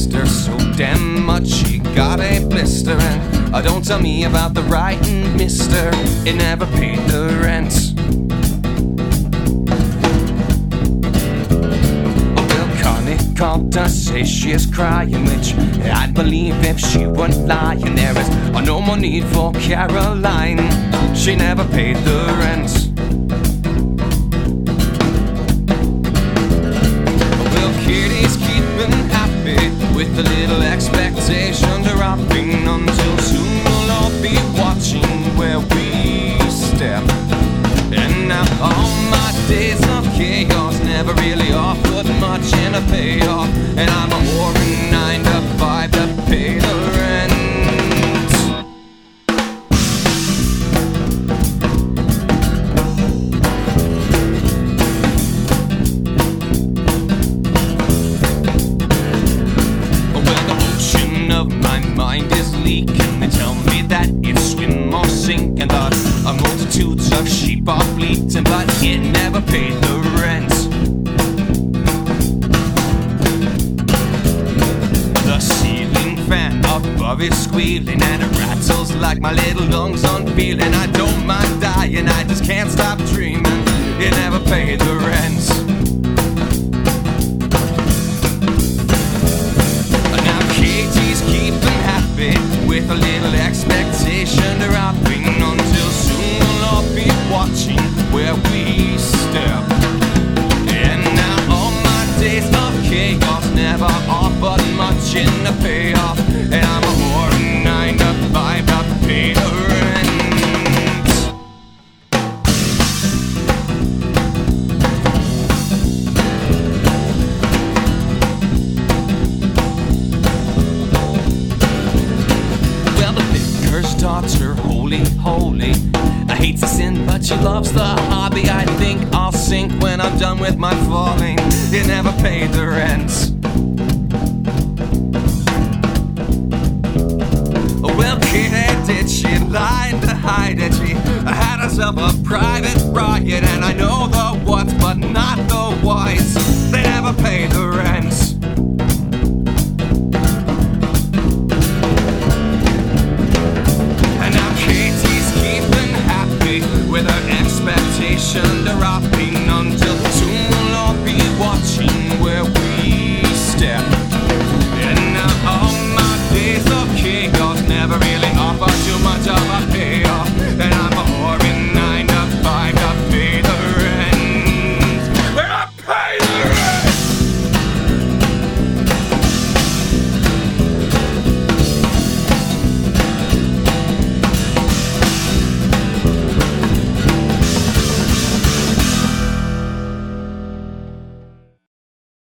missed her so damn much she got a blister. And don't tell me about the writing, mister, it never paid the rent. Called to say she is crying, which I'd believe if she weren't lying. There is no more need for Caroline, she never paid the rent. Well, Kitty's keeping happy with the little expectation dropping, until soon we'll all be watching where we step. And now all my days of chaos never really offered much in a payoff, and I'm a whoring 9 to 5 to pay the rent. Well, the ocean of my mind is leaking. They tell me that it's swim or sink, and the multitudes of sheep are bleating, but it never paid the rent. The ceiling fan above is squealing, and it rattles like my little lungs unfeeling. I don't mind dying, I just can't stop dreaming. It never paid the rent. Now Katie's keeping happy with a little expectation dropping, until soon we'll all be watching where we step. And now all my days of chaos never offered much in the payoff, and I'm a whoring 9 to 5 to pay the rent. Well, the vicar's daughter, holy, holy, hates the sin, but she loves the hobby. I think I'll sink when I'm done with my falling. It never paid the rent. Well, Kitty, did she lie to hide it? She had herself a private riot, and I know the what's, but not the whys. They never paid the rent.